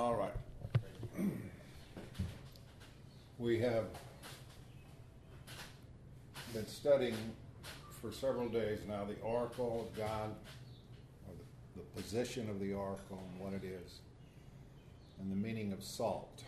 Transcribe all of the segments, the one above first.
All right. We have been studying for several days now the oracle of God, or the position of the oracle and what it is, and the meaning of salt.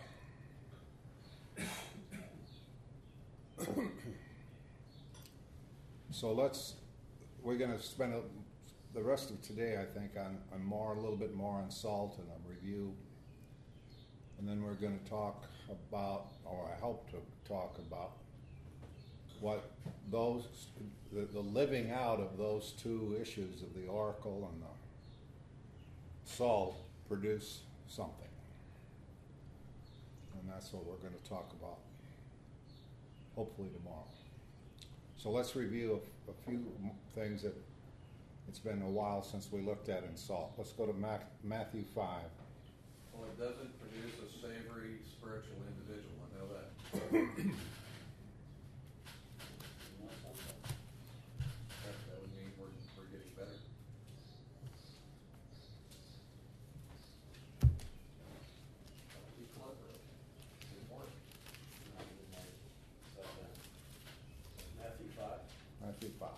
So we're going to spend the rest of today, I think, on a little bit more on salt and a review. And then we're going to talk about, or I hope to talk about, what the living out of those two issues of the oracle and the salt produce something. And that's what we're going to talk about, hopefully tomorrow. So let's review a few things that it's been a while since we looked at in salt. Let's go to Matthew 5. Well, it doesn't produce a savory spiritual individual. I know that. That would mean we're getting better. Be clever. Important. Matthew 5. Matthew 5.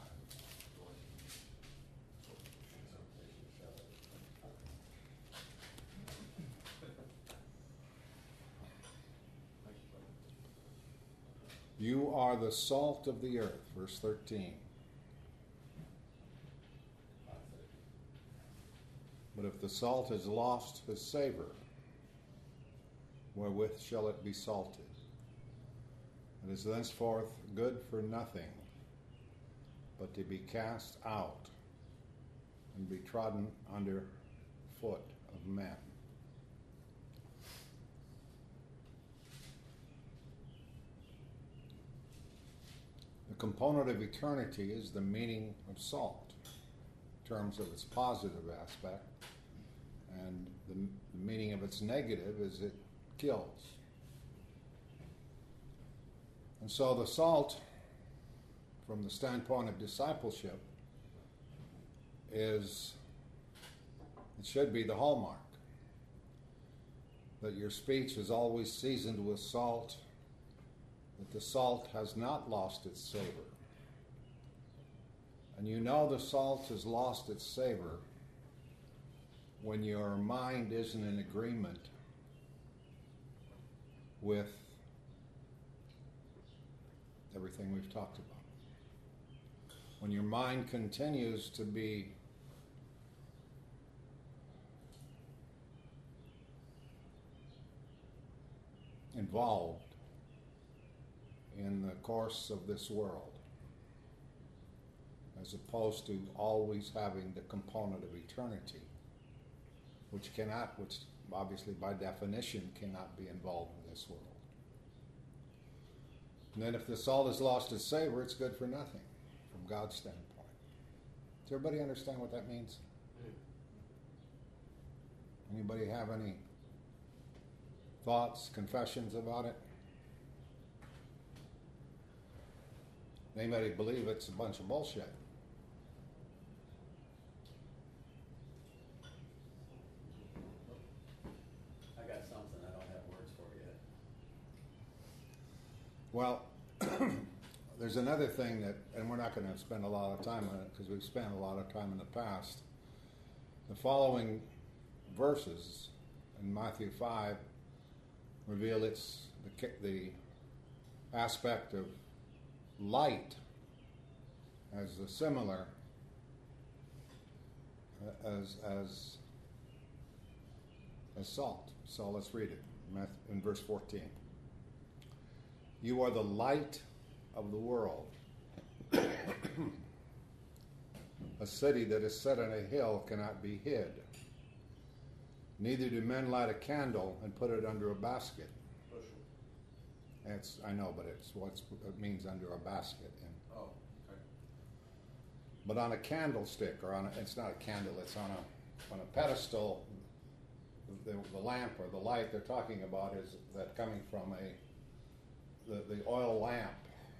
You are the salt of the earth, verse 13. But if the salt has lost his savor, wherewith shall it be salted? It is thenceforth good for nothing, but to be cast out and be trodden under foot of men. The component of eternity is the meaning of salt, in terms of its positive aspect, and the meaning of its negative is it kills. And so the salt, from the standpoint of discipleship, it should be the hallmark. That your speech is always seasoned with salt, that the salt has not lost its savor. And you know the salt has lost its savor when your mind isn't in agreement with everything we've talked about. When your mind continues to be involved in the course of this world, as opposed to always having the component of eternity, which obviously by definition cannot be involved in this world. And then if the salt has lost its savor, it's good for nothing from God's standpoint. Does everybody understand what that means? Anybody have any thoughts, confessions about it? Anybody believe it's a bunch of bullshit? I got something I don't have words for yet. Well, there's another thing that, and we're not going to spend a lot of time on it because we've spent a lot of time in the past. The following verses in Matthew 5 reveal the aspect of light as a similar as salt. So let's read it in verse 14. You are the light of the world. A city that is set on a hill cannot be hid. Neither do men light a candle and put it under a basket. I know, but it means under a basket. Oh, okay. But on a candlestick, it's not a candle, it's on a pedestal. The lamp or the light they're talking about is that coming from the oil lamp.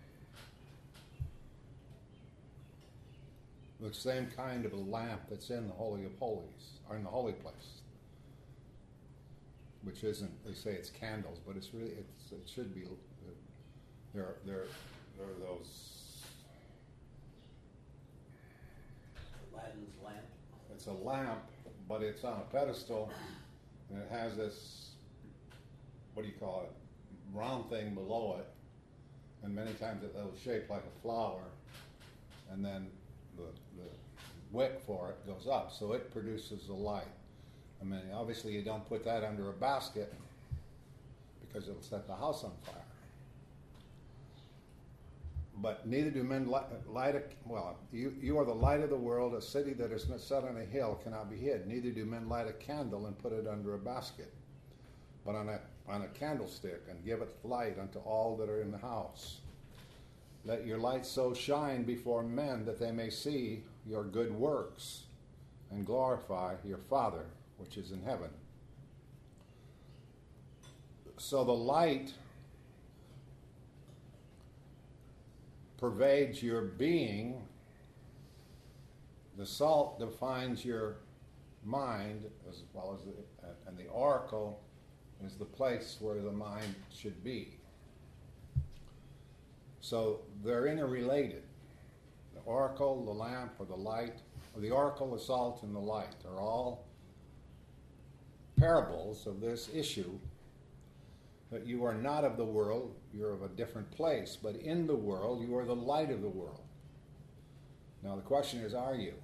The same kind of a lamp that's in the Holy of Holies, or in the holy place. which isn't, they say it's candles, but it's really, it should be, there are those, Aladdin's lamp. it's a lamp, but it's on a pedestal, and it has this, what do you call it, round thing below it, and many times it'll shape like a flower, and then the wick for it goes up, so it produces the light. I mean, obviously you don't put that under a basket because it'll set the house on fire. But neither do men you are the light of the world. A city that is not set on a hill cannot be hid. Neither do men light a candle and put it under a basket, but on a candlestick, and give it light unto all that are in the house. Let your light so shine before men that they may see your good works and glorify your Father which is in heaven. So the light pervades your being. The salt defines your mind, as well as and the oracle is the place where the mind should be. So they're interrelated. The oracle, the lamp, or the light, or the oracle, the salt, and the light are all parables of this issue, that you are not of the world, you're of a different place, but in the world you are the light of the world. Now the question is, are you?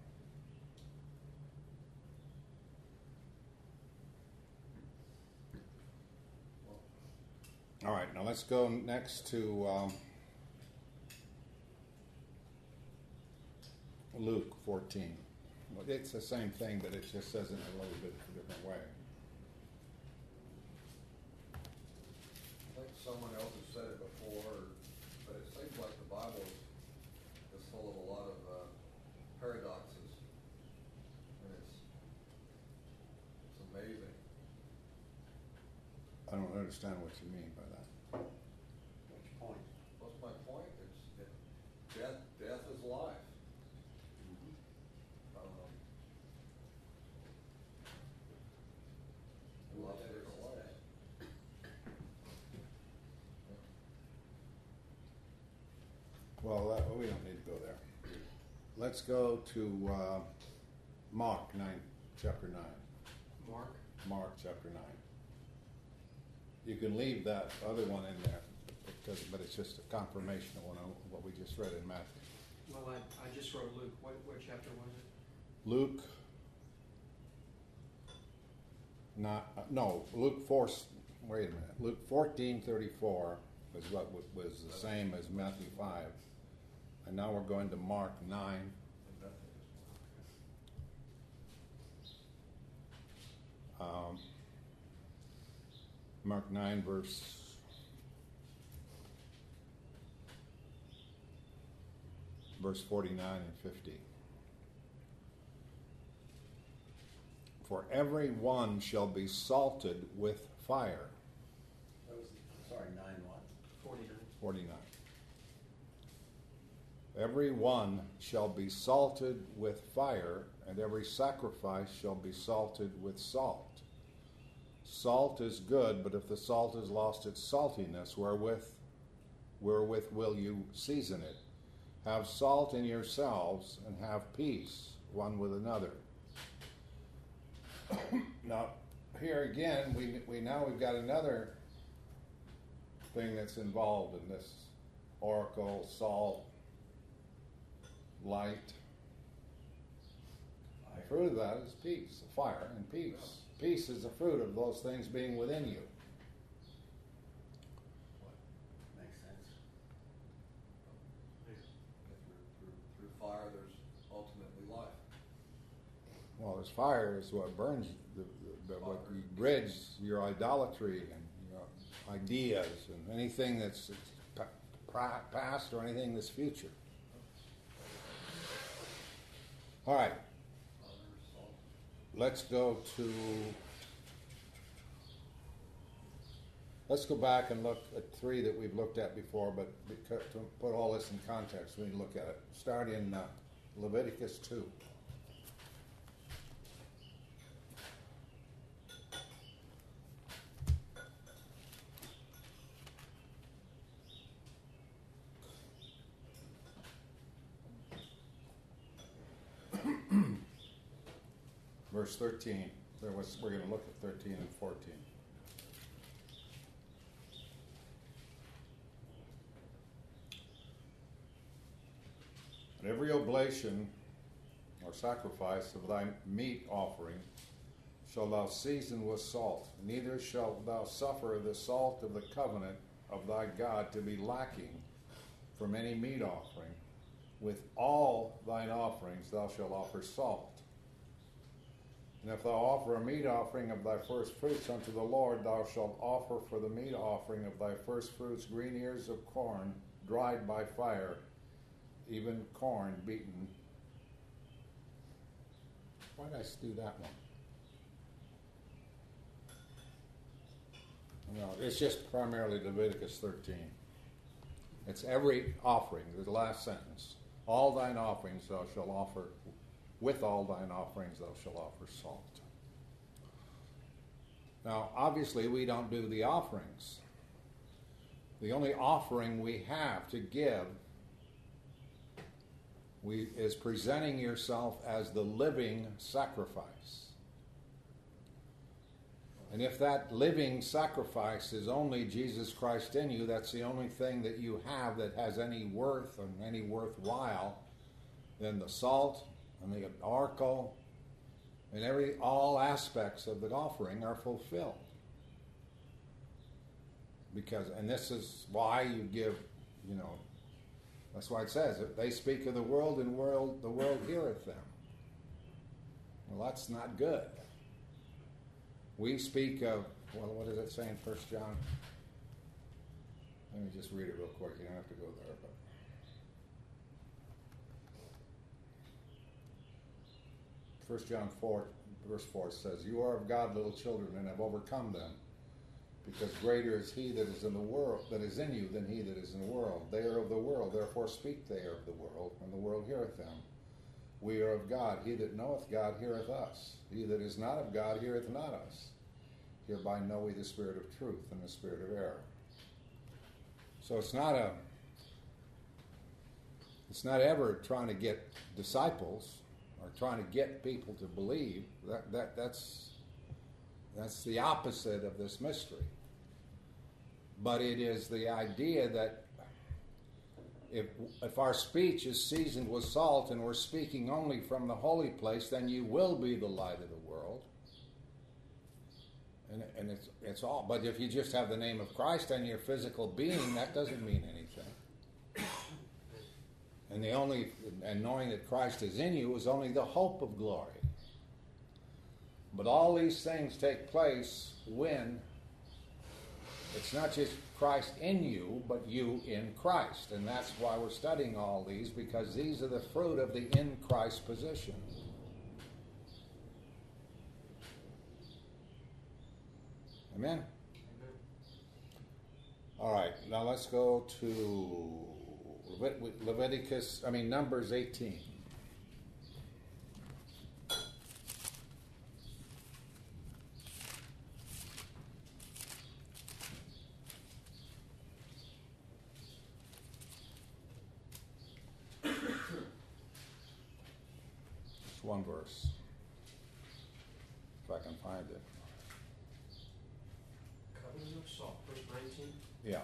All right, now let's go next to Luke 14. Well, it's the same thing, but it just says it in a little bit of a different way. I think someone else has said it before, but it seems like the Bible is full of a lot of paradoxes, and it's amazing. I don't understand what you mean by that. Which point? What's my point? Death is life. Lots of different ways. Well, we don't need to go there. Let's go to Mark 9, chapter 9. Mark chapter 9. You can leave that other one in there, but it's just a confirmation of what we just read in Matthew. Well, I just wrote Luke. What chapter was it? Luke, Luke 4, wait a minute. Luke 14:34 is what was the same as Matthew 5. And now we're going to Mark 9. Mark 9, verse 49 and 50. For every one shall be salted with fire. That was, sorry, 9 what? 49. 49. Every one shall be salted with fire, and every sacrifice shall be salted with salt. Salt is good, but if the salt has lost its saltiness, wherewith will you season it? Have salt in yourselves, and have peace one with another. Now, here again, we've got another thing that's involved in this oracle, salt, light. The fruit of that is peace, fire and peace. Peace is the fruit of those things being within you. Makes sense. Through fire, there's ultimately life. Well, this fire is what burns, what you bridge your idolatry and your ideas and anything that's past or anything that's future. All right. Let's go back and look at 3 that we've looked at before, but to put all this in context, we need to look at it. Start in Leviticus 2. verse 13. We're going to look at 13 and 14. And every oblation or sacrifice of thy meat offering shalt thou season with salt. Neither shalt thou suffer the salt of the covenant of thy God to be lacking from any meat offering. With all thine offerings thou shalt offer salt. And if thou offer a meat offering of thy first fruits unto the Lord, thou shalt offer for the meat offering of thy first fruits green ears of corn, dried by fire, even corn beaten. Why did I do that one? No, it's just primarily Leviticus 13. It's every offering, the last sentence. All thine offerings thou shalt offer, with all thine offerings thou shalt offer salt. Now, obviously, we don't do the offerings. The only offering we have to give is presenting yourself as the living sacrifice. And if that living sacrifice is only Jesus Christ in you, that's the only thing that you have that has any worth and any worthwhile, then the salt and the oracle and all aspects of the offering are fulfilled. And this is why you give, that's why it says, if they speak of the world, and the world heareth them. Well, that's not good. We speak of, what does it say in 1 John? Let me just read it real quick. You don't have to go there. But 1 John 4, verse 4 says, You are of God, little children, and have overcome them, because greater is he that is in the world, that is in you, than he that is in the world. They are of the world, therefore speak they are of the world, and the world heareth them. We are of God. He that knoweth God heareth us. He that is not of God heareth not us. Hereby know we the spirit of truth and the spirit of error. So it's not ever trying to get disciples or trying to get people to believe. That's the opposite of this mystery. But it is the idea that if our speech is seasoned with salt and we're speaking only from the holy place, then you will be the light of the world. And it's all. But if you just have the name of Christ and your physical being, that doesn't mean anything. And knowing that Christ is in you is only the hope of glory. But all these things take place when it's not just Christ in you, but you in Christ. And that's why we're studying all these, because these are the fruit of the in Christ position. Amen? Amen. All right, now let's go to Numbers 18. Just one verse, if I can find it. Covenant of salt, verse 19. Yeah.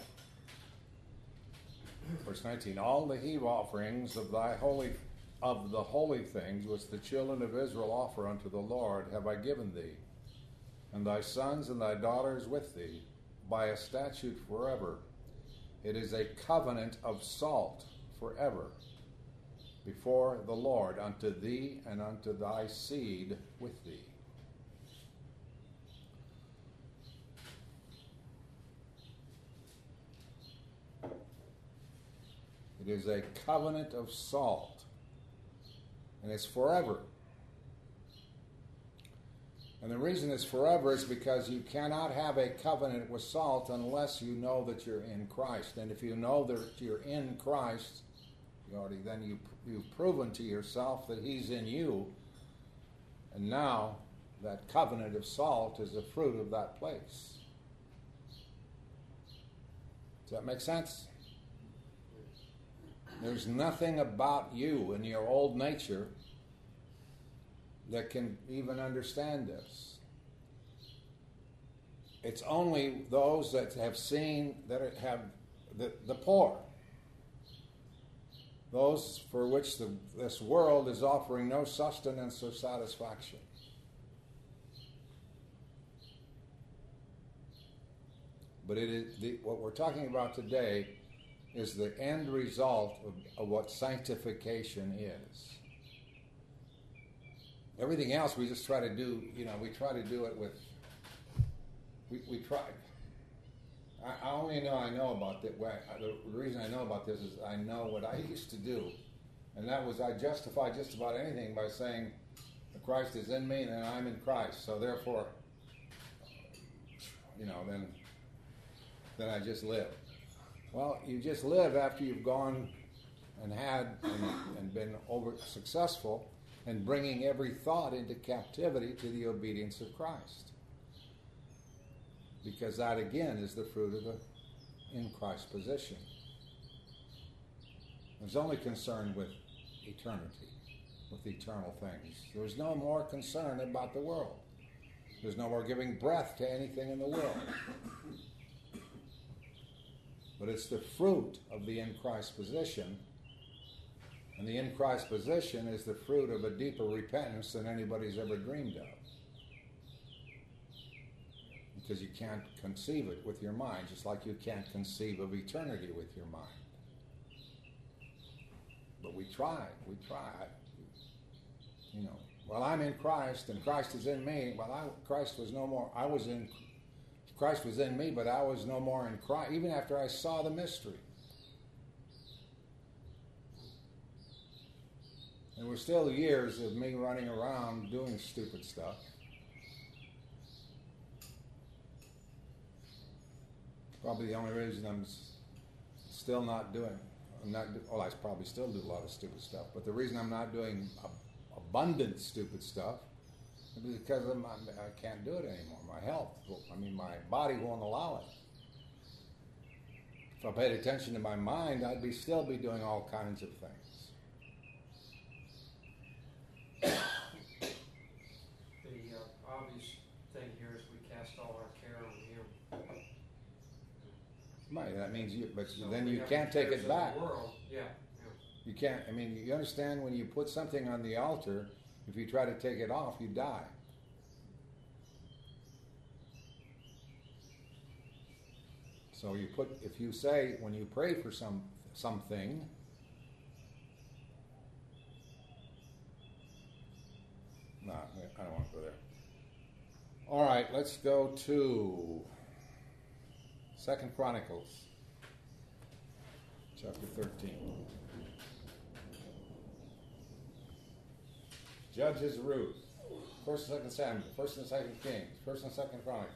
Verse 19, all the heave offerings of the holy things which the children of Israel offer unto the Lord have I given thee, and thy sons and thy daughters with thee, by a statute forever. It is a covenant of salt forever before the Lord unto thee and unto thy seed with thee. It is a covenant of salt, and it's forever. And the reason it's forever is because you cannot have a covenant with salt unless you know that you're in Christ. And if you know that you're in Christ, you've proven to yourself that He's in you. And now that covenant of salt is the fruit of that place. Does that make sense? There's nothing about you in your old nature that can even understand this. It's only those that have seen, that have the poor, those for which this world is offering no sustenance or satisfaction. But it is what we're talking about today is the end result of what sanctification is. Everything else we just try to do, we try to do it with, we try. I only know about that. The reason I know about this is I know what I used to do. And that was I justify just about anything by saying, Christ is in me and I'm in Christ. So therefore, then I just live. Well, you just live after you've gone and had and been over successful in bringing every thought into captivity to the obedience of Christ. Because that again is the fruit of the in Christ position. There's only concern with eternity, with eternal things. There's no more concern about the world. There's no more giving breath to anything in the world. But it's the fruit of the in Christ position. And the in Christ position is the fruit of a deeper repentance than anybody's ever dreamed of. Because you can't conceive it with your mind, just like you can't conceive of eternity with your mind. But we try. Well, I'm in Christ and Christ is in me. Well, Christ was no more. Christ was in me, but I was no more in Christ, even after I saw the mystery. There were still years of me running around doing stupid stuff. Probably the only reason I'm still not doing, I probably still do a lot of stupid stuff, but the reason I'm not doing abundant stupid stuff is because I can't do it anymore. My health, my body won't allow it. If I paid attention to my mind, I'd still be doing all kinds of things. The obvious thing here is we cast all our care on Him. Right, that means So then we you have can't the take cares it of the back. world. Yeah. You can't, you understand when you put something on the altar, if you try to take it off, you die. So if you say, when you pray for something, no, I don't want to go there. All right, let's go to 2 Chronicles, chapter 13. Judges, Ruth, 1st and 2nd Samuel, 1st and 2nd Kings, 1st and 2nd Chronicles.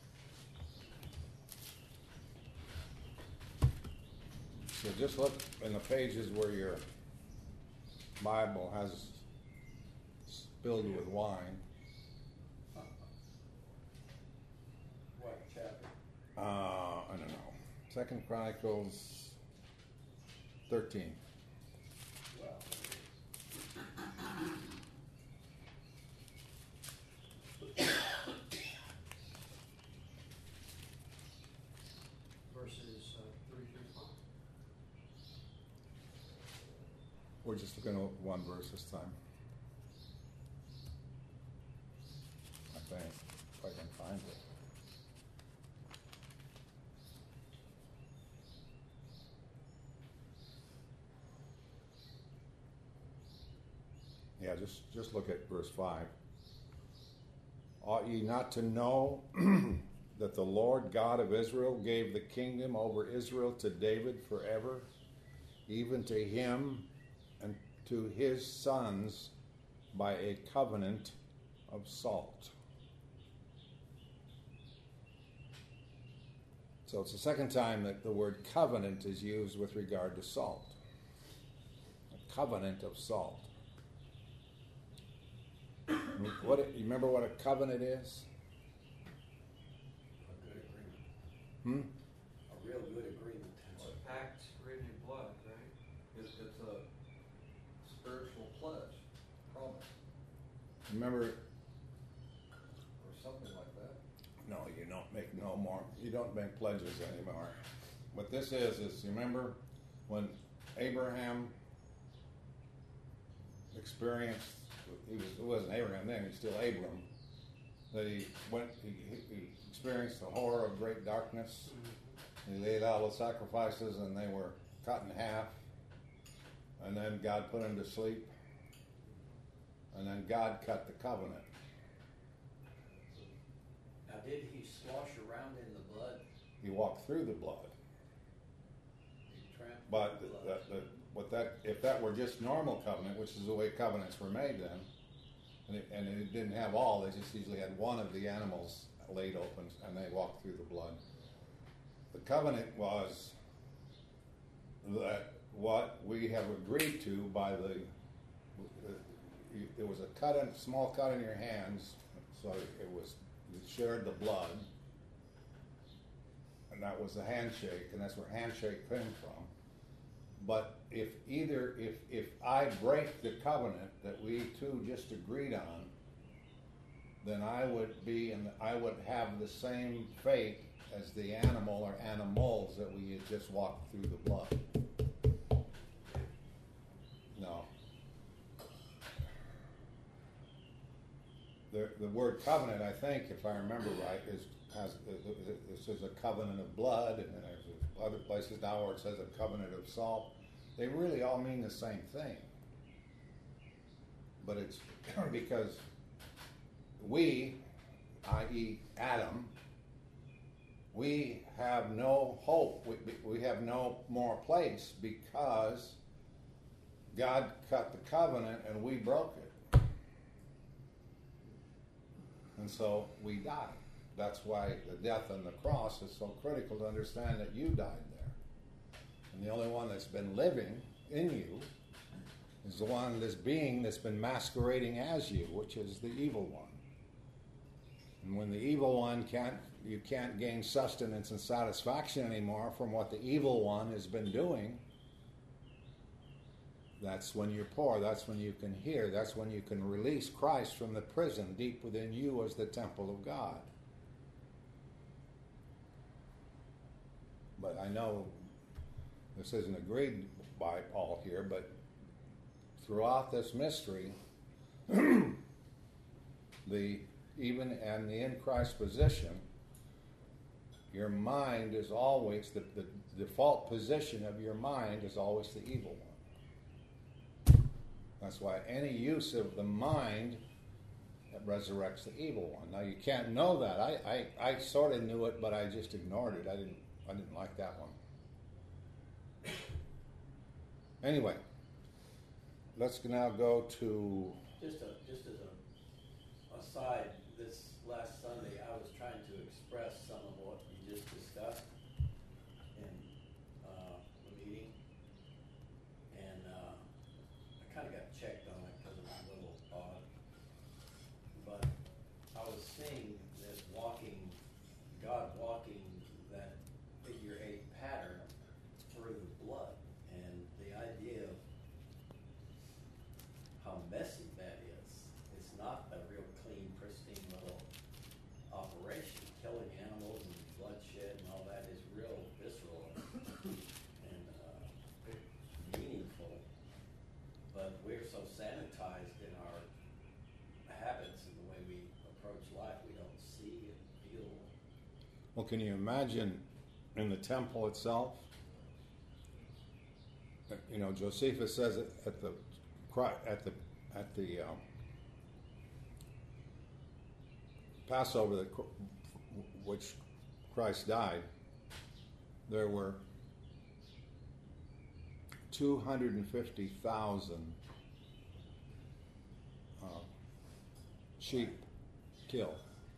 So just look in the pages where your Bible has spilled with wine. What chapter? I don't know. 2nd Chronicles 13. Well, Verses 3 through 5. We're just looking at one verse this time. I think, if I can find it. Yeah, just look at verse 5. Ought ye not to know that the Lord God of Israel gave the kingdom over Israel to David forever, even to him and to his sons by a covenant of salt. So it's the second time that the word covenant is used with regard to salt. A covenant of salt. You remember what a covenant is? a good agreement. A real good agreement. It's a pact written in blood, right? It's a spiritual pledge, promise. Remember, or something like that. no, you don't make no more. You don't make pledges anymore. What this is you remember when Abraham experienced, it wasn't Abraham then, he was still Abram, that he experienced the horror of great darkness. He laid out the sacrifices and they were cut in half. And then God put him to sleep. And then God cut the covenant. Now, did he slosh around in the blood? He walked through the blood. He trampled But the blood. if that were just normal covenant, which is the way covenants were made then, and it didn't have all, they just usually had one of the animals laid open and they walked through the blood. The covenant was that what we have agreed to by there was a small cut in your hands, so you shared the blood, and that was the handshake, and that's where handshake came from. But if I break the covenant that we two just agreed on, then I would have the same fate as the animal or animals that we had just walked through the blood. No. The word covenant, I think, if I remember right, it says a covenant of blood, and there's other places now where it says a covenant of salt. They really all mean the same thing. But it's because we, i.e. Adam, we have no hope. We have no more place because God cut the covenant and we broke it. And so we died. That's why the death on the cross is so critical to understand that you died there. And the only one that's been living in you is the one, this being that's been masquerading as you, which is the evil one. And when the evil one you can't gain sustenance and satisfaction anymore from what the evil one has been doing, that's when you're poor. That's when you can hear. That's when you can release Christ from the prison deep within you as the temple of God. But I know this isn't agreed by Paul here, but throughout this mystery, even in the in Christ position, your mind is always, the default position of your mind is always the evil one. That's why any use of the mind that resurrects the evil one. Now you can't know that. I sort of knew it, but I just ignored it. I didn't like that one. Anyway, let's now go to Just as a aside, this last Sunday I was trying to express some of what you just discussed in the meeting, and I kind of got checked on it because it was a little odd. But I was seeing this God walking that figure 8 pattern through the blood, and the idea of how messy that is. It's not a real clean, pristine little operation. Killing animals and bloodshed and all that is real visceral and meaningful. But we're so sanitized in our habits and the way we approach life, we don't see and feel. well, can you imagine in the temple itself? You know, Josephus says it at the Passover, which Christ died, there were 250,000 sheep killed.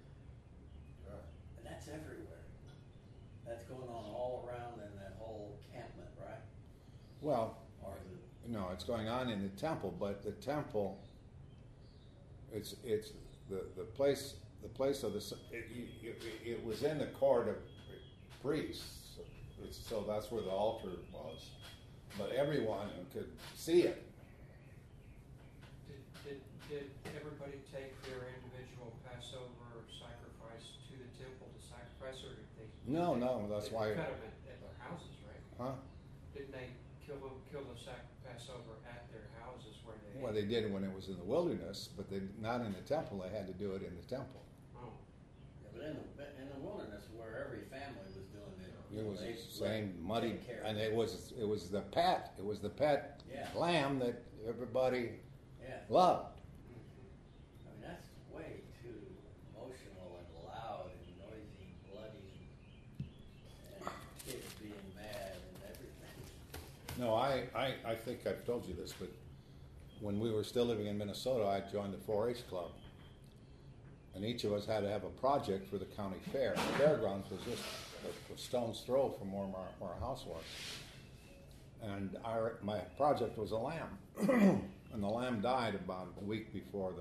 And that's everywhere. That's going on all around in that whole campment, right? Well, Or is it? no, it's going on in the temple, but the temple, it's the place of the, it was in the court of priests, so that's where the altar was, but everyone could see it. Did everybody take their individual Passover sacrifice to the temple to sacrifice, or did they? No, that's they why. cut them at their houses, right? Huh? Didn't they kill the Passover at their houses where they? Well, they did it when it was in the wilderness, but they not in the temple. They had to do it in the temple. Oh, Yeah, but in the wilderness, where every family was doing it, It was they the same muddy, take care of and it was the pet. It was the pet Yeah. lamb that everybody Yeah, loved. I mean that's way too emotional and loud and noisy, and bloody, and kids being mad and everything. No, I think I've told you this, but when we were still living in Minnesota, I joined the 4-H club, and each of us had to have a project for the county fair. The fairgrounds was just a stone's throw from where our house was, and my project was a lamb, and the lamb died about a week before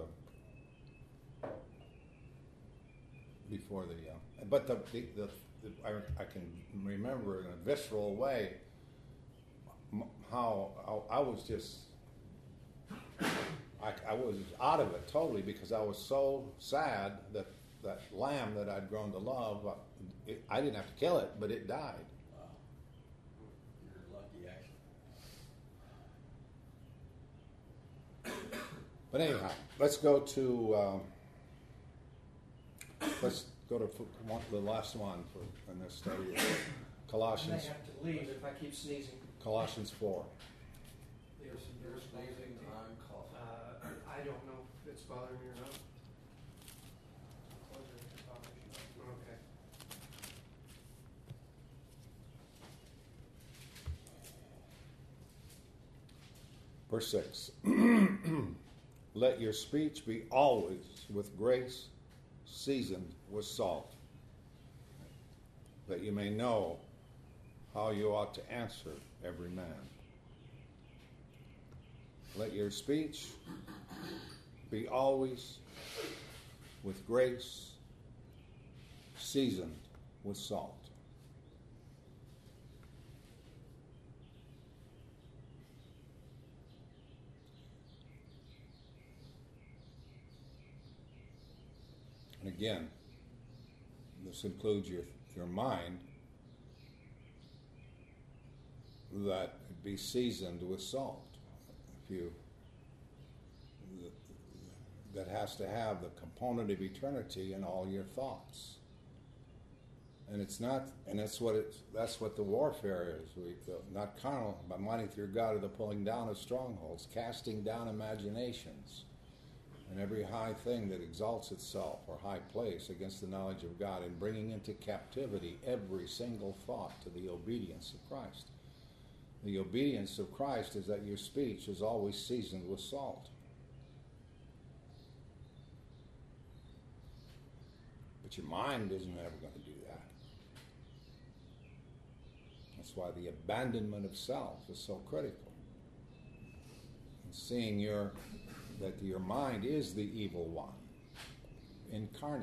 but I can remember in a visceral way how I was just I was out of it totally, because I was so sad that that lamb that I'd grown to love, I didn't have to kill it, but it died. Wow, you're lucky actually. But anyhow, let's go to the last one in this study, I may Colossians have to leave if I keep sneezing. 4. You're sneezing, I'm coughing. I don't know if it's bothering me or not. Okay. Verse 6. Let your speech be always with grace, seasoned with salt, that you may know how you ought to answer every man. Let your speech be always with grace, seasoned with salt. And again, this includes your mind, that it be seasoned with salt. That has to have the component of eternity in all your thoughts. And it's not, and that's what the warfare is. Not carnal, but mighty through God of the pulling down of strongholds, casting down imaginations, and every high thing that exalts itself or high place against the knowledge of God, and bringing into captivity every single thought to the obedience of Christ. The obedience of Christ is that your speech is always seasoned with salt. But your mind isn't ever going to do that. That's why the abandonment of self is so critical. And seeing that your mind is the evil one, incarnate.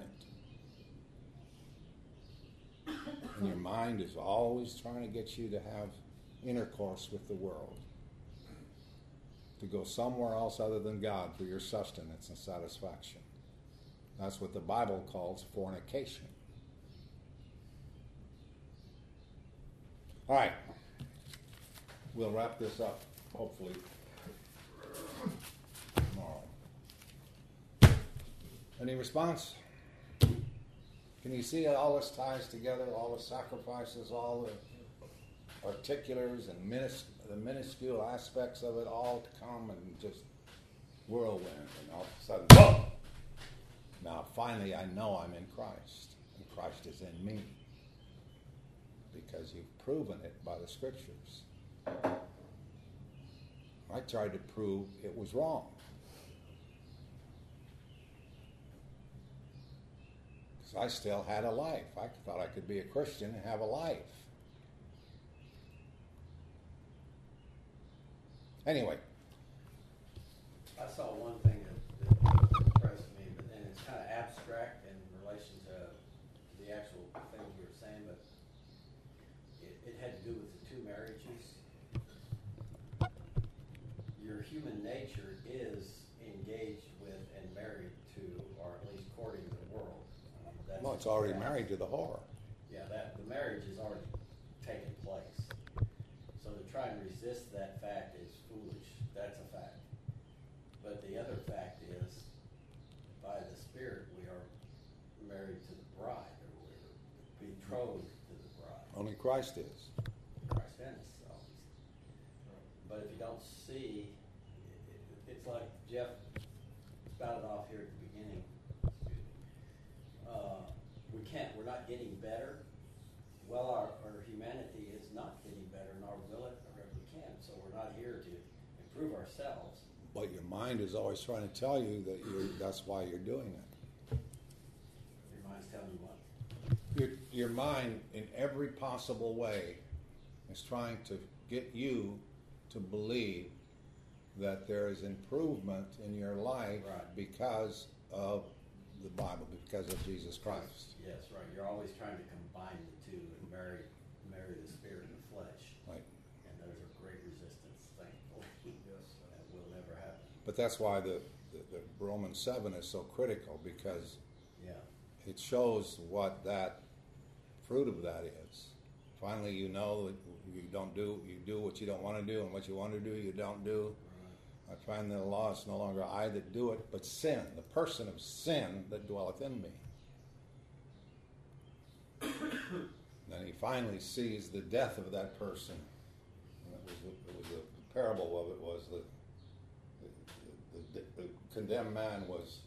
And your mind is always trying to get you to have intercourse with the world, to go somewhere else other than God for your sustenance and satisfaction. That's what the Bible calls fornication. All right. We'll wrap this up, hopefully, tomorrow. Any response? Can you see how all this ties together, all the sacrifices, all the particulars and the minuscule aspects of it all to come and just whirlwind, and all of a sudden, boom! Now finally I know I'm in Christ, and Christ is in me, because you've proven it by the Scriptures. I tried to prove it was wrong. Because I still had a life. I thought I could be a Christian and have a life. Anyway. I saw one thing that impressed me, but then it's kind of abstract in relation to the actual things we were saying, but it had to do with the two marriages. Your human nature is engaged with and married it's already Yeah. married to the whore. Yeah, the marriage has already taken place. So to try and resist that fact is foolish. That's a fact. But the other fact is, by the Spirit, we are married to the bride, or we're betrothed to the bride. Only Christ is. Christ in us. So. But if you don't see, it's like Jeff spouted off here at the beginning. We're not getting better. Well, our humanity is not getting better, nor will it, or we can. So we're not here to improve ourselves. But your mind is always trying to tell you that that's why you're doing it. Your mind's telling you what? Your mind, in every possible way, is trying to get you to believe that there is improvement in your life Right. because of the Bible, because of Jesus Christ. Yes, right. You're always trying to combine the two and marry the spirit and the flesh. Right. And there's a great resistance, thankfully. Yes. That will never happen. But that's why the Romans 7 is so critical, because Yeah. it shows what that fruit of that is. Finally, you know that you do what you don't want to do, and what you want to do, you don't do. I find that the law is no longer I that do it, but sin, the person of sin that dwelleth in me. Then he finally sees the death of that person. And it was the parable of it was the condemned man was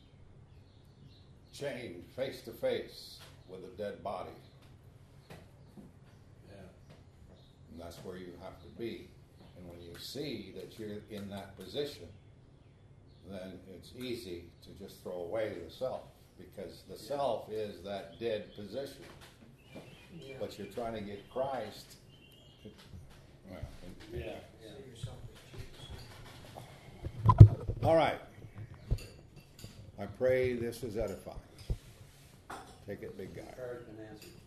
chained face to face with a dead body. Yeah. And that's where you have to be. And when you see that you're in that position, then it's easy to just throw away the self, because the self is that dead position. Yeah. But you're trying to get Christ. Well, Yeah. See yourself as Jesus. all right. I pray this is edifying. Take it, big guy. Prayer has been answered.